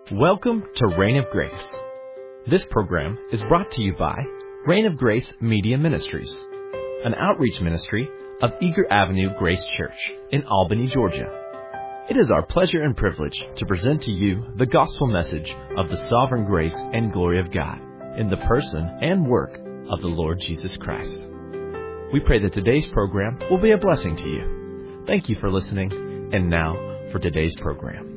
Welcome to Reign of Grace. This program is brought to you by Reign of Grace Media Ministries, an outreach ministry of Eager Avenue Grace Church in Albany, Georgia. It is our pleasure and privilege to present to you the gospel message of the sovereign grace and glory of God in the person and work of the Lord Jesus Christ. We pray that today's program will be a blessing to you. Thank you for listening, and now for today's program.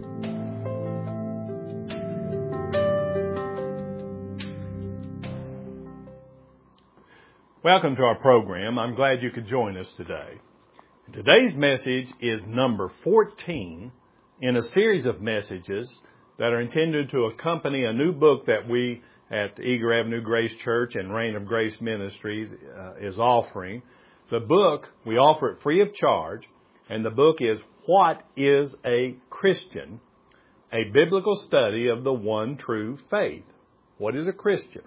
Welcome to our program. I'm glad you could join us today. Today's message is number 14 in a series of messages that are intended to accompany a new book that we at Eager Avenue Grace Church and Reign of Grace Ministries is offering. The book, we offer it free of charge, and the book is What is a Christian? A Biblical Study of the One True Faith. What is a Christian?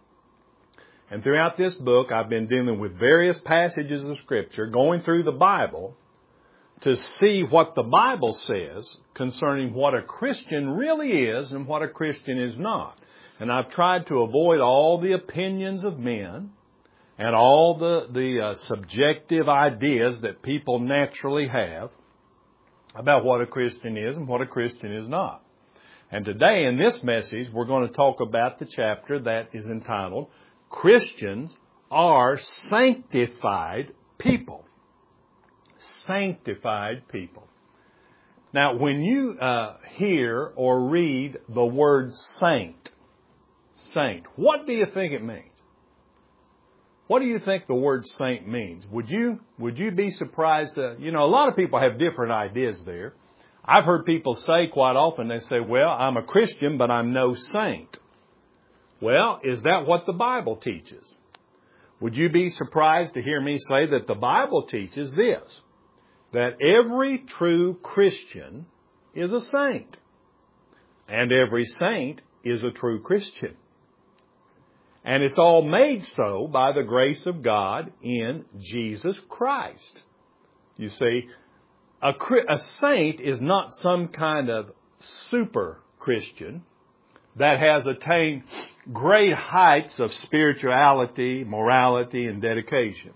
And throughout this book, I've been dealing with various passages of Scripture, going through the Bible to see what the Bible says concerning what a Christian really is and what a Christian is not. And I've tried to avoid all the opinions of men and all the subjective ideas that people naturally have about what a Christian is and what a Christian is not. And today in this message, we're going to talk about the chapter that is entitled Christians are sanctified people. Sanctified people. Now, when you hear or read the word saint, what do you think it means? What do you think the word saint means? Would you be surprised? A lot of people have different ideas there. I've heard people say quite often, they say, well, I'm a Christian, but I'm no saint. Well, is that what the Bible teaches? Would you be surprised to hear me say that the Bible teaches this, that every true Christian is a saint, and every saint is a true Christian. And it's all made so by the grace of God in Jesus Christ. You see, a saint is not some kind of super Christian that has attained great heights of spirituality, morality, and dedication.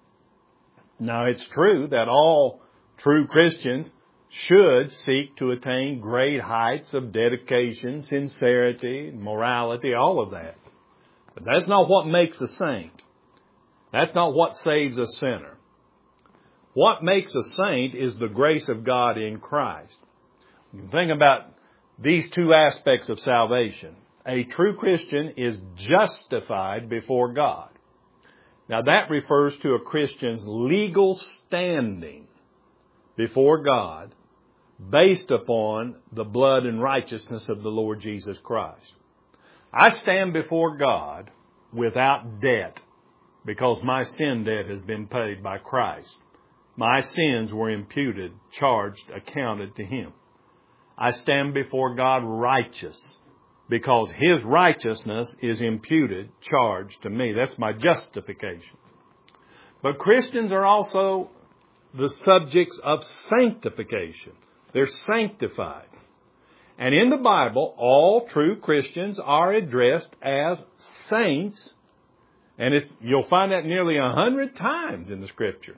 Now, it's true that all true Christians should seek to attain great heights of dedication, sincerity, morality, all of that. But that's not what makes a saint. That's not what saves a sinner. What makes a saint is the grace of God in Christ. You can think about these two aspects of salvation. A true Christian is justified before God. Now that refers to a Christian's legal standing before God based upon the blood and righteousness of the Lord Jesus Christ. I stand before God without debt because my sin debt has been paid by Christ. My sins were imputed, charged, accounted to Him. I stand before God righteous because His righteousness is imputed, charged to me. That's my justification. But Christians are also the subjects of sanctification. They're sanctified. And in the Bible, all true Christians are addressed as saints. And you'll find that nearly 100 times in the Scripture.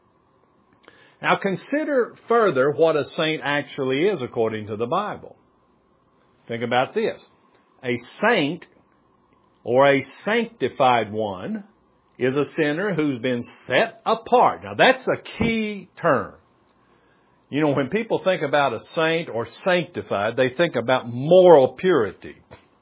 Now consider further what a saint actually is according to the Bible. Think about this. A saint or a sanctified one is a sinner who's been set apart. Now that's a key term. When people think about a saint or sanctified, they think about moral purity.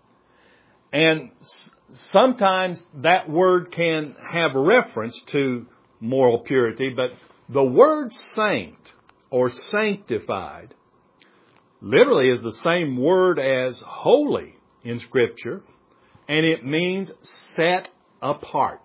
And sometimes that word can have reference to moral purity, but the word saint or sanctified literally is the same word as holy in Scripture, and it means set apart.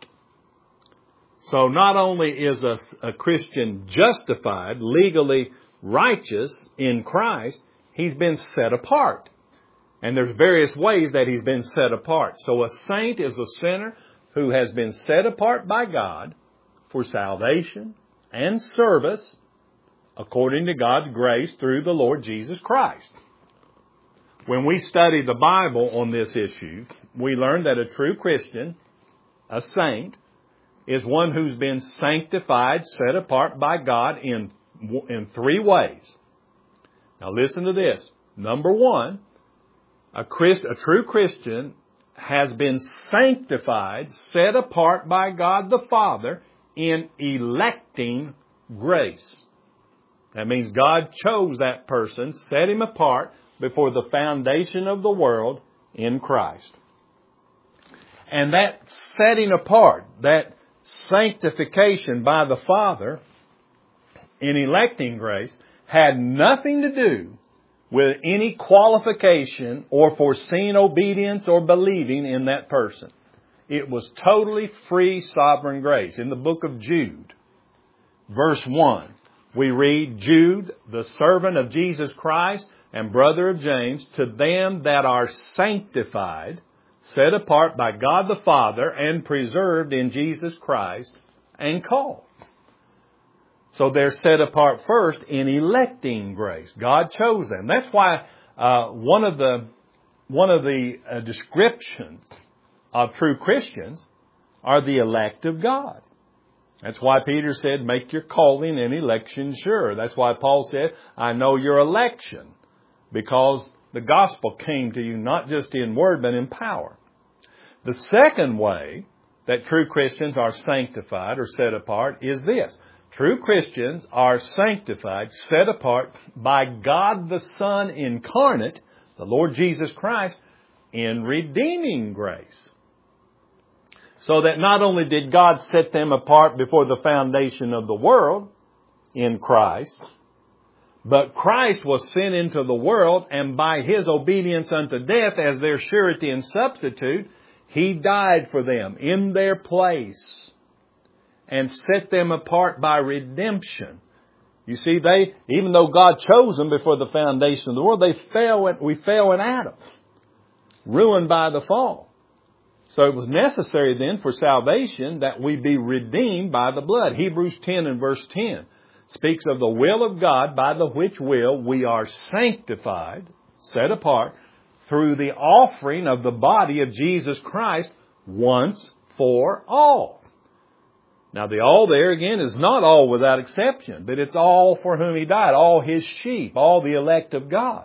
So not only is a Christian justified, legally righteous in Christ, he's been set apart. And there's various ways that he's been set apart. So a saint is a sinner who has been set apart by God for salvation and service according to God's grace through the Lord Jesus Christ. When we study the Bible on this issue, we learn that a true Christian, a saint, is one who's been sanctified, set apart by God in 3 ways. Now listen to this. Number 1, a true Christian has been sanctified, set apart by God the Father in electing grace. That means God chose that person, set him apart before the foundation of the world in Christ. And that setting apart, that sanctification by the Father in electing grace had nothing to do with any qualification or foreseen obedience or believing in that person. It was totally free sovereign grace. In the book of Jude, verse 1, we read, Jude, the servant of Jesus Christ and brother of James, to them that are sanctified, set apart by God the Father and preserved in Jesus Christ and called. So they're set apart first in electing grace. God chose them. That's why one of the descriptions of true Christians are the elect of God. That's why Peter said, make your calling and election sure. That's why Paul said, I know your election, because the gospel came to you not just in word but in power. The second way that true Christians are sanctified or set apart is this. True Christians are sanctified, set apart by God the Son incarnate, the Lord Jesus Christ, in redeeming grace. So that not only did God set them apart before the foundation of the world in Christ, but Christ was sent into the world, and by His obedience unto death as their surety and substitute, He died for them in their place and set them apart by redemption. You see, even though God chose them before the foundation of the world, we fell in Adam, ruined by the fall. So it was necessary then for salvation that we be redeemed by the blood. Hebrews 10 and verse 10 speaks of the will of God, by the which will we are sanctified, set apart, through the offering of the body of Jesus Christ once for all. Now the all there again is not all without exception, but it's all for whom He died, all His sheep, all the elect of God.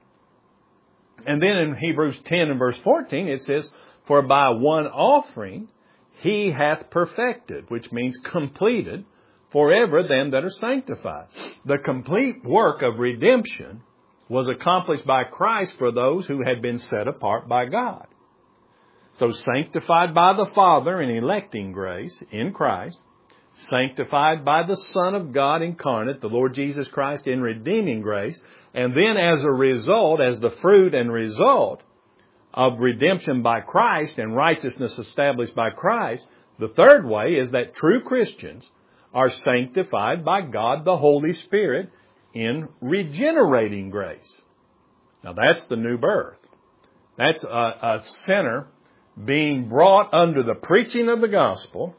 And then in Hebrews 10 and verse 14 it says, for by one offering He hath perfected, which means completed, forever them that are sanctified. The complete work of redemption was accomplished by Christ for those who had been set apart by God. So sanctified by the Father in electing grace in Christ, sanctified by the Son of God incarnate, the Lord Jesus Christ, in redeeming grace, and then as a result, as the fruit and result of redemption by Christ and righteousness established by Christ, the third way is that true Christians are sanctified by God the Holy Spirit in regenerating grace. Now that's the new birth. That's a sinner being brought under the preaching of the gospel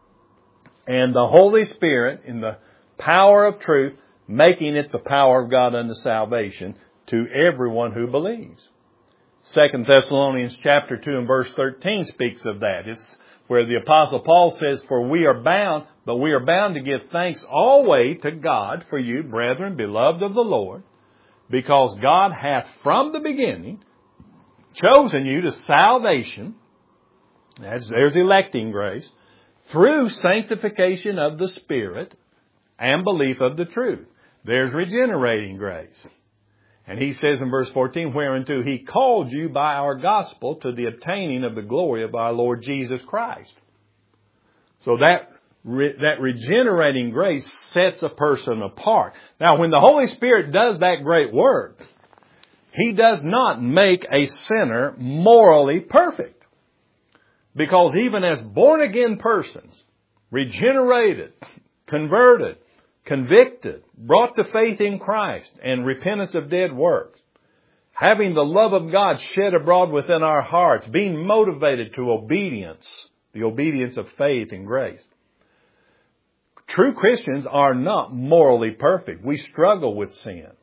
and the Holy Spirit in the power of truth, making it the power of God unto salvation to everyone who believes. 2 Thessalonians chapter 2 and verse 13 speaks of that. It's where the Apostle Paul says, for we are bound to give thanks always to God for you, brethren, beloved of the Lord, because God hath from the beginning chosen you to salvation, there's electing grace, through sanctification of the Spirit and belief of the truth. There's regenerating grace. And he says in verse 14, whereunto He called you by our gospel to the obtaining of the glory of our Lord Jesus Christ. So that regenerating grace sets a person apart. Now, when the Holy Spirit does that great work, He does not make a sinner morally perfect. Because even as born-again persons, regenerated, converted, convicted, brought to faith in Christ and repentance of dead works, having the love of God shed abroad within our hearts, being motivated to obedience, the obedience of faith and grace. True Christians are not morally perfect. We struggle with sin.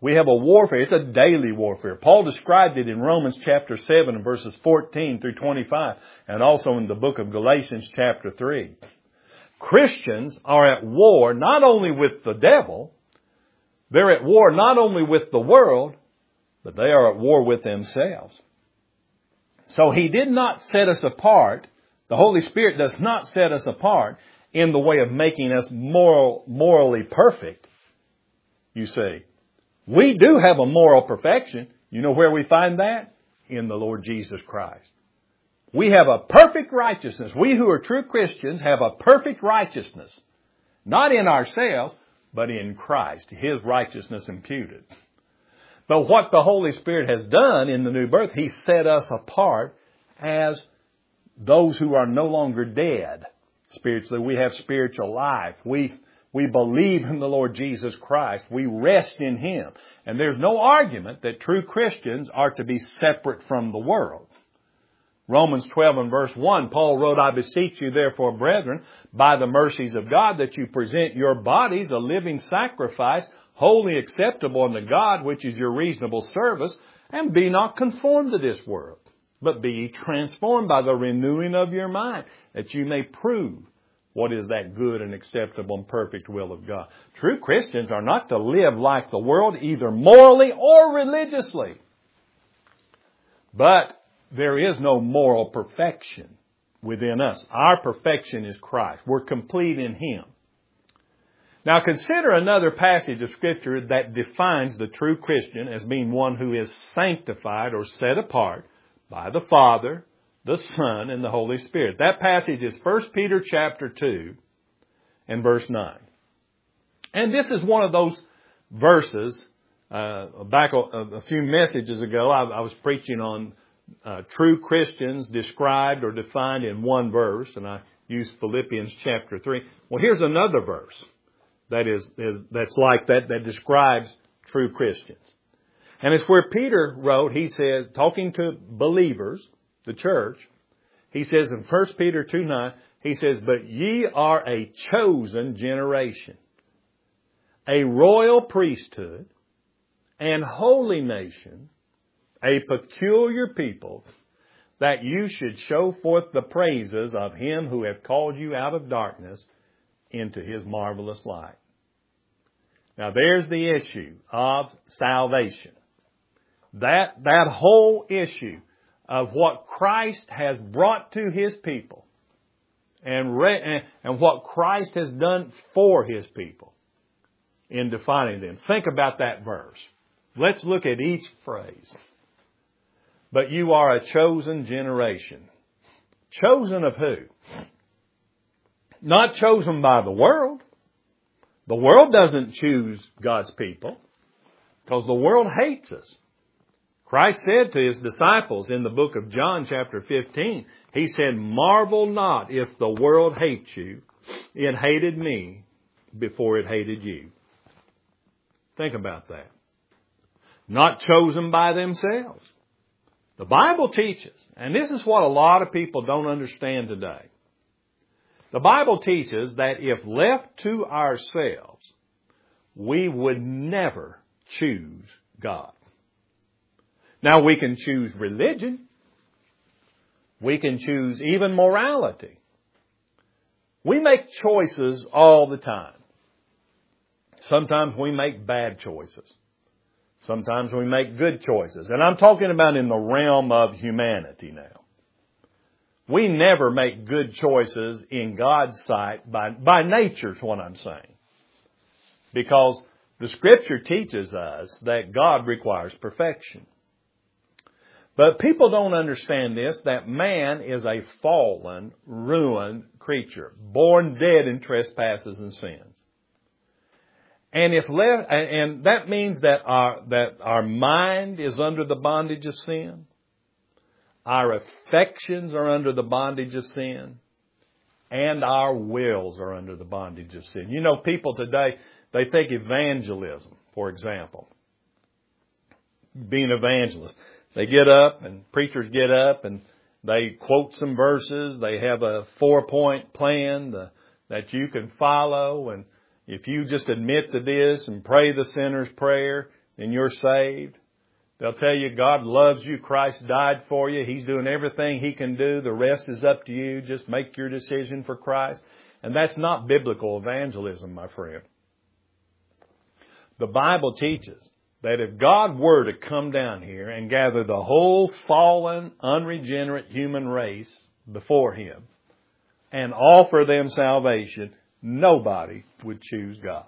We have a warfare. It's a daily warfare. Paul described it in Romans chapter 7 and verses 14 through 25, and also in the book of Galatians chapter 3. Christians are at war not only with the devil, they're at war not only with the world, but they are at war with themselves. So He did not set us apart. The Holy Spirit does not set us apart in the way of making us morally perfect, you see. We do have a moral perfection. You know where we find that? In the Lord Jesus Christ. We have a perfect righteousness. We who are true Christians have a perfect righteousness. Not in ourselves, but in Christ. His righteousness imputed. But what the Holy Spirit has done in the new birth, He set us apart as those who are no longer dead spiritually. We have spiritual life. We believe in the Lord Jesus Christ. We rest in Him. And there's no argument that true Christians are to be separate from the world. Romans 12 and verse 1, Paul wrote, I beseech you therefore, brethren, by the mercies of God, that you present your bodies a living sacrifice, wholly acceptable unto God, which is your reasonable service, and be not conformed to this world, but be ye transformed by the renewing of your mind, that you may prove what is that good and acceptable and perfect will of God. True Christians are not to live like the world, either morally or religiously. But there is no moral perfection within us. Our perfection is Christ. We're complete in Him. Now consider another passage of Scripture that defines the true Christian as being one who is sanctified or set apart by the Father, the Son, and the Holy Spirit. That passage is 1 Peter chapter 2 and verse 9. And this is one of those verses, back a few messages ago, I was preaching on true Christians described or defined in one verse, and I used Philippians chapter 3. Well, here's another verse that's like that describes true Christians. And it's where Peter wrote, he says, talking to believers, the church, he says in 1 Peter 2:9, he says, but ye are a chosen generation, a royal priesthood, and holy nation, a peculiar people, that you should show forth the praises of Him who hath called you out of darkness into His marvelous light. Now there's the issue of salvation. That whole issue of what Christ has brought to His people and what Christ has done for His people in defining them. Think about that verse. Let's look at each phrase. But you are a chosen generation. Chosen of who? Not chosen by the world. The world doesn't choose God's people because the world hates us. Christ said to His disciples in the book of John chapter 15, He said, marvel not if the world hates you. It hated me before it hated you. Think about that. Not chosen by themselves. The Bible teaches, and this is what a lot of people don't understand today. The Bible teaches that if left to ourselves, we would never choose God. Now we can choose religion. We can choose even morality. We make choices all the time. Sometimes we make bad choices. Sometimes we make good choices. And I'm talking about in the realm of humanity now. We never make good choices in God's sight by nature is what I'm saying. Because the Scripture teaches us that God requires perfection. But people don't understand this, that man is a fallen, ruined creature, born dead in trespasses and sins. And that means that our mind is under the bondage of sin. Our affections are under the bondage of sin. And our wills are under the bondage of sin. You know, people today, they think evangelism, for example. Being evangelists. They get up and preachers get up and they quote some verses. They have a 4-point plan that you can follow. And if you just admit to this and pray the sinner's prayer, and you're saved. They'll tell you God loves you. Christ died for you. He's doing everything He can do. The rest is up to you. Just make your decision for Christ. And that's not biblical evangelism, my friend. The Bible teaches that if God were to come down here and gather the whole fallen, unregenerate human race before Him and offer them salvation, nobody would choose God.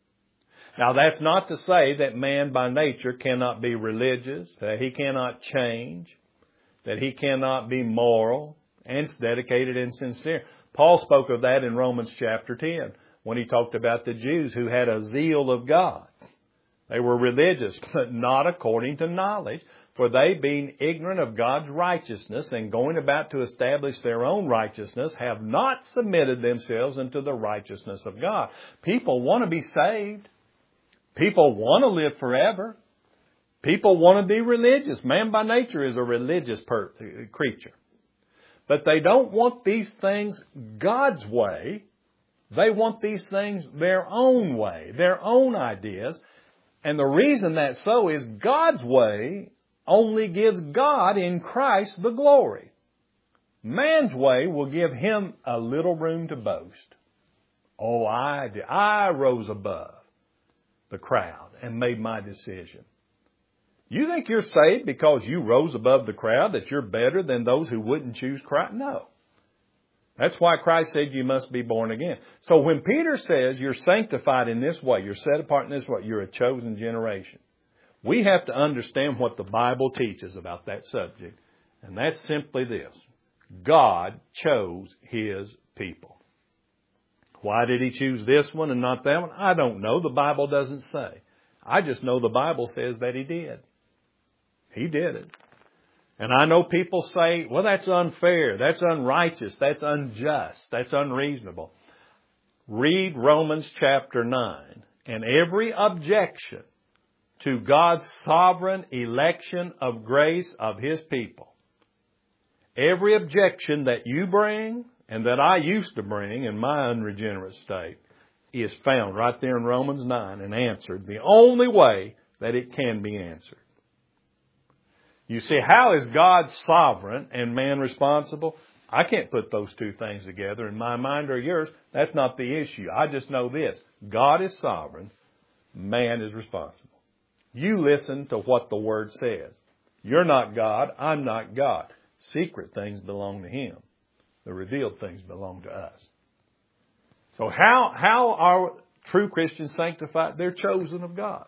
Now, that's not to say that man by nature cannot be religious, that he cannot change, that he cannot be moral and dedicated and sincere. Paul spoke of that in Romans chapter 10 when he talked about the Jews who had a zeal of God. They were religious, but not according to knowledge, for they, being ignorant of God's righteousness and going about to establish their own righteousness, have not submitted themselves unto the righteousness of God. People want to be saved. People want to live forever. People want to be religious. Man by nature is a religious creature. But they don't want these things God's way. They want these things their own way, their own ideas. And the reason that's so is God's way only gives God in Christ the glory. Man's way will give him a little room to boast. Oh, I rose above the crowd and made my decision. You think you're saved because you rose above the crowd, that you're better than those who wouldn't choose Christ? No. That's why Christ said you must be born again. So when Peter says you're sanctified in this way, you're set apart in this way, you're a chosen generation, we have to understand what the Bible teaches about that subject. And that's simply this. God chose His people. Why did He choose this one and not that one? I don't know. The Bible doesn't say. I just know the Bible says that He did. He did it. And I know people say, well, that's unfair, that's unrighteous, that's unjust, that's unreasonable. Read Romans chapter 9, and every objection to God's sovereign election of grace of His people, every objection that you bring and that I used to bring in my unregenerate state is found right there in Romans 9 and answered the only way that it can be answered. You see, how is God sovereign and man responsible? I can't put those two things together in my mind or yours. That's not the issue. I just know this. God is sovereign. Man is responsible. You listen to what the Word says. You're not God. I'm not God. Secret things belong to Him. The revealed things belong to us. So how are true Christians sanctified? They're chosen of God.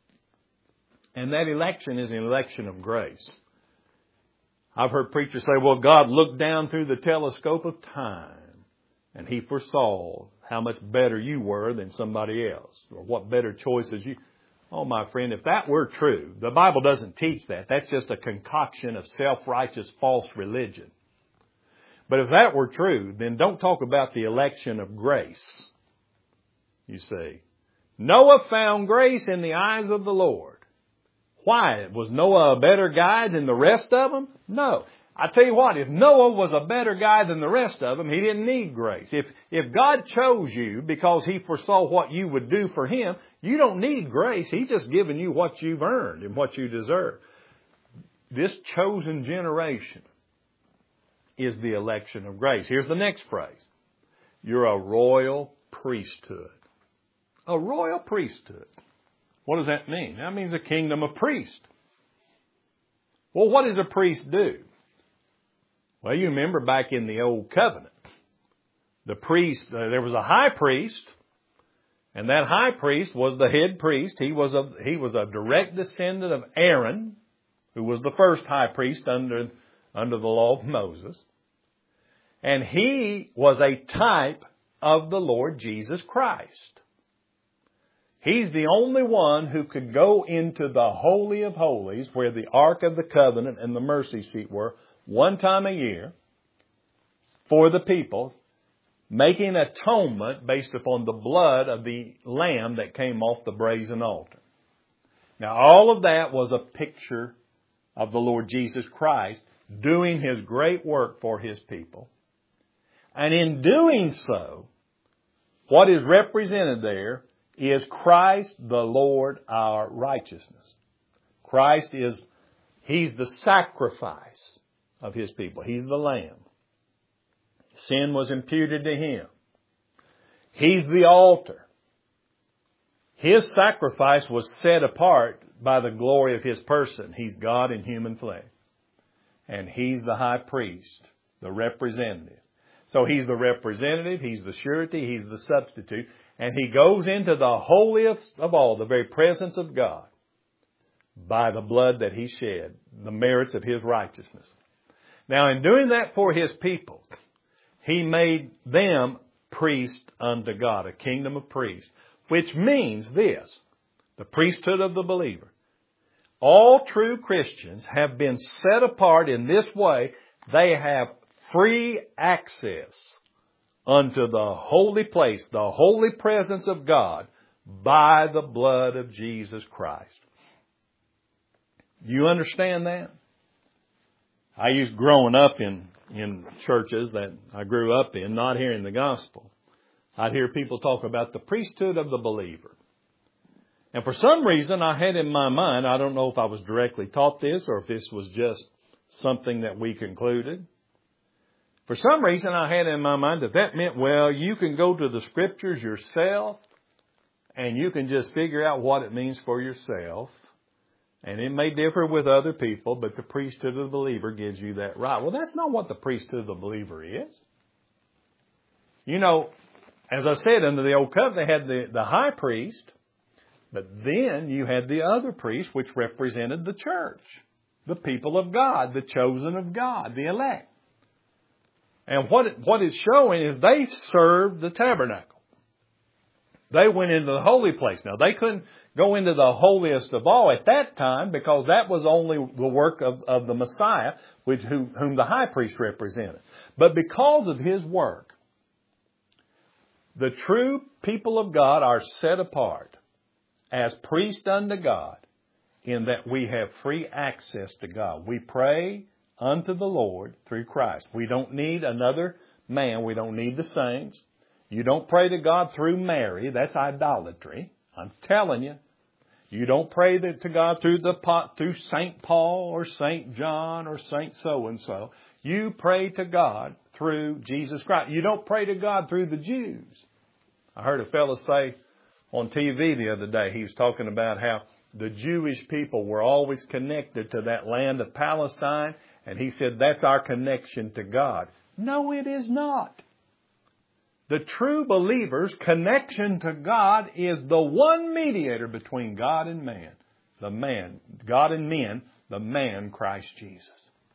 And that election is an election of grace. I've heard preachers say, well, God looked down through the telescope of time and He foresaw how much better you were than somebody else, or what better choices you... Oh, my friend, if that were true, the Bible doesn't teach that. That's just a concoction of self-righteous false religion. But if that were true, then don't talk about the election of grace. You see, Noah found grace in the eyes of the Lord. Why? Was Noah a better guy than the rest of them? No. I tell you what, if Noah was a better guy than the rest of them, he didn't need grace. If God chose you because He foresaw what you would do for Him, you don't need grace. He's just giving you what you've earned and what you deserve. This chosen generation is the election of grace. Here's the next phrase. You're a royal priesthood. A royal priesthood. What does that mean? That means a kingdom of priests. Well, what does a priest do? Well, you remember back in the Old Covenant, the priest, there was a high priest, and that high priest was the head priest. He was a direct descendant of Aaron, who was the first high priest under the law of Moses. And he was a type of the Lord Jesus Christ. He's the only one who could go into the Holy of Holies, where the Ark of the Covenant and the mercy seat were, one time a year for the people, making atonement based upon the blood of the lamb that came off the brazen altar. Now, all of that was a picture of the Lord Jesus Christ doing His great work for His people. And in doing so, what is represented there is Christ the Lord our righteousness. Christ is, He's the sacrifice of His people. He's the Lamb. Sin was imputed to Him. He's the altar. His sacrifice was set apart by the glory of His person. He's God in human flesh. And He's the high priest, the representative. So He's the representative, He's the surety, He's the substitute. And He goes into the holiest of all, the very presence of God, by the blood that He shed, the merits of His righteousness. Now, in doing that for His people, He made them priest unto God, a kingdom of priests, which means this, the priesthood of the believer. All true Christians have been set apart in this way. They have free access unto the holy place, the holy presence of God, by the blood of Jesus Christ. You understand that? I used growing up in churches that I grew up in, not hearing the gospel. I'd hear people talk about the priesthood of the believer. And for some reason I had in my mind, I don't know if I was directly taught this or if this was just something that we concluded. For some reason I had in my mind that meant, well, you can go to the Scriptures yourself and you can just figure out what it means for yourself. And it may differ with other people, but the priesthood of the believer gives you that right. Well, that's not what the priesthood of the believer is. You know, as I said, under the Old Covenant, they had the high priest, but then you had the other priest, which represented the church, the people of God, the chosen of God, the elect. And what it's showing is they served the tabernacle. They went into the holy place. Now, they couldn't go into the holiest of all at that time because that was only the work of the Messiah, whom the high priest represented. But because of His work, the true people of God are set apart as priests unto God in that we have free access to God. We pray unto the Lord through Christ. We don't need another man. We don't need the saints. You don't pray to God through Mary. That's idolatry. I'm telling you. You don't pray to God through St. Paul or St. John or St. So-and-so. You pray to God through Jesus Christ. You don't pray to God through the Jews. I heard a fellow say on TV the other day, he was talking about how the Jewish people were always connected to that land of Palestine. And he said, that's our connection to God. No, it is not. The true believer's connection to God is the one mediator between God and man. God and men, the man, Christ Jesus.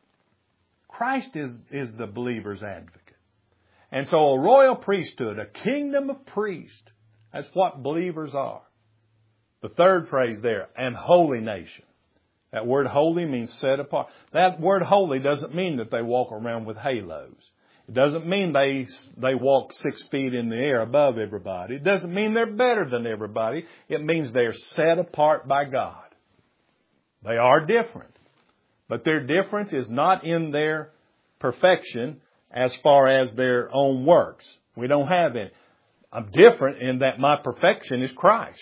Christ is the believer's advocate. And so a royal priesthood, a kingdom of priests, that's what believers are. The third phrase there, and holy nation. That word holy means set apart. That word holy doesn't mean that they walk around with halos. It doesn't mean they walk 6 feet in the air above everybody. It doesn't mean they're better than everybody. It means they're set apart by God. They are different. But their difference is not in their perfection as far as their own works. We don't have any. I'm different in that my perfection is Christ.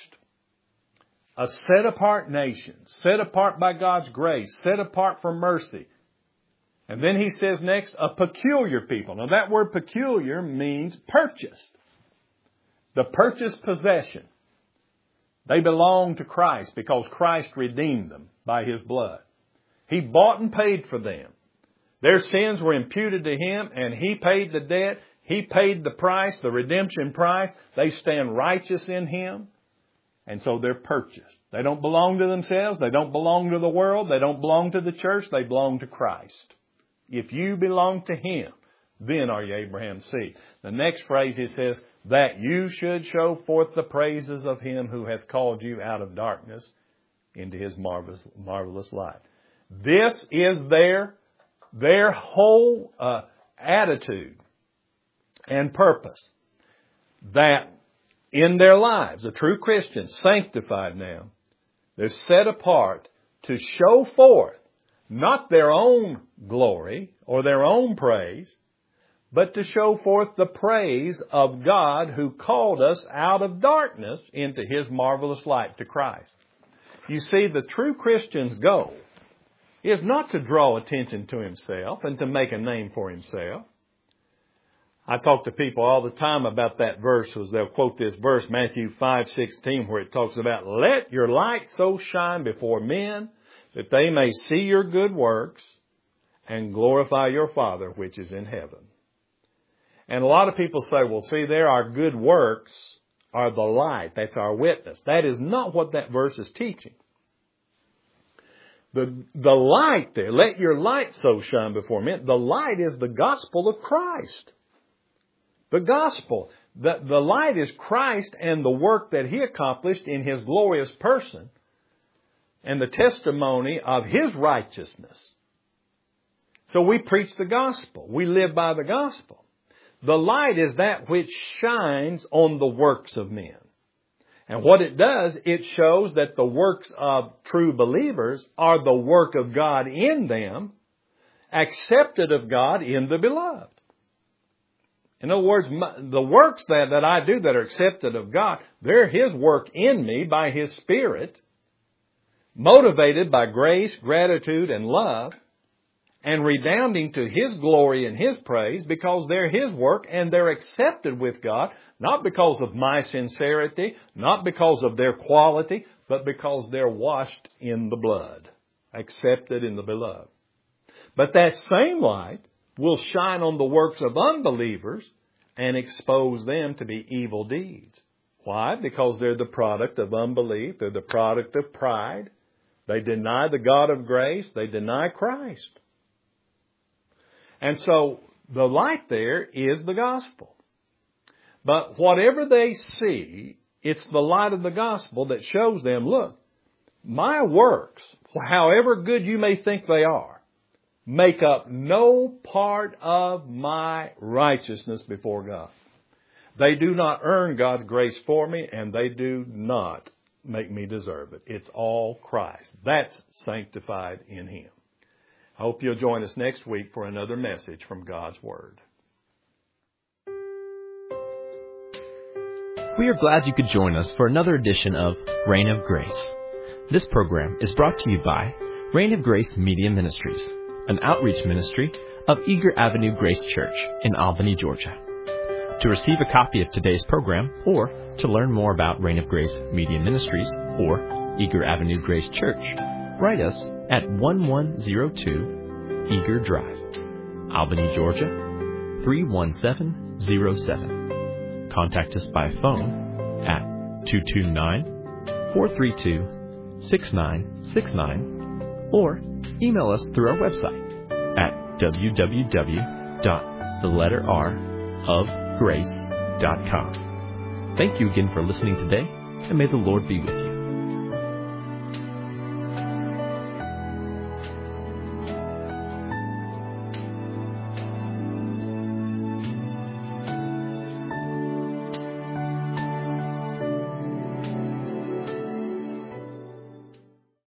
A set-apart nation, set apart by God's grace, set apart for mercy. And then he says next, a peculiar people. Now that word peculiar means purchased. The purchased possession. They belong to Christ because Christ redeemed them by His blood. He bought and paid for them. Their sins were imputed to Him and He paid the debt. He paid the price, the redemption price. They stand righteous in Him. And so they're purchased. They don't belong to themselves. They don't belong to the world. They don't belong to the church. They belong to Christ. If you belong to Him, then are you Abraham's seed. The next phrase it says, that you should show forth the praises of Him who hath called you out of darkness into His marvelous light. This is their whole attitude and purpose. That in their lives, a true Christian, sanctified now, they're set apart to show forth not their own glory or their own praise, but to show forth the praise of God who called us out of darkness into His marvelous light, to Christ. You see, the true Christian's goal is not to draw attention to himself and to make a name for himself. I talk to people all the time about that verse, as they'll quote this verse, Matthew 5:16, where it talks about, let your light so shine before men that they may see your good works and glorify your Father which is in heaven. And a lot of people say, well, see there, our good works are the light. That's our witness. That is not what that verse is teaching. The light there, let your light so shine before men, the light is the gospel of Christ. The gospel. The light is Christ and the work that He accomplished in His glorious person and the testimony of His righteousness. So we preach the gospel. We live by the gospel. The light is that which shines on the works of men. And what it does, it shows that the works of true believers are the work of God in them, accepted of God in the beloved. In other words, the works that I do that are accepted of God, they're His work in me by His Spirit, motivated by grace, gratitude, and love, and redounding to His glory and His praise because they're His work and they're accepted with God, not because of my sincerity, not because of their quality, but because they're washed in the blood, accepted in the beloved. But that same light will shine on the works of unbelievers and expose them to be evil deeds. Why? Because they're the product of unbelief. They're the product of pride. They deny the God of grace. They deny Christ. And so the light there is the gospel. But whatever they see, it's the light of the gospel that shows them, look, my works, however good you may think they are, make up no part of my righteousness before God. They do not earn God's grace for me, and they do not make me deserve it. It's all Christ. That's sanctified in Him. I hope you'll join us next week for another message from God's Word. We are glad you could join us for another edition of Reign of Grace. This program is brought to you by Reign of Grace Media Ministries, an outreach ministry of Eager Avenue Grace Church in Albany, Georgia. To receive a copy of today's program or to learn more about Reign of Grace Media Ministries or Eager Avenue Grace Church, write us at 1102 Eager Drive, Albany, Georgia 31707. Contact us by phone at 229-432-6969 or email us through our website at www.theletterrofgrace.com. Thank you again for listening today, and may the Lord be with you.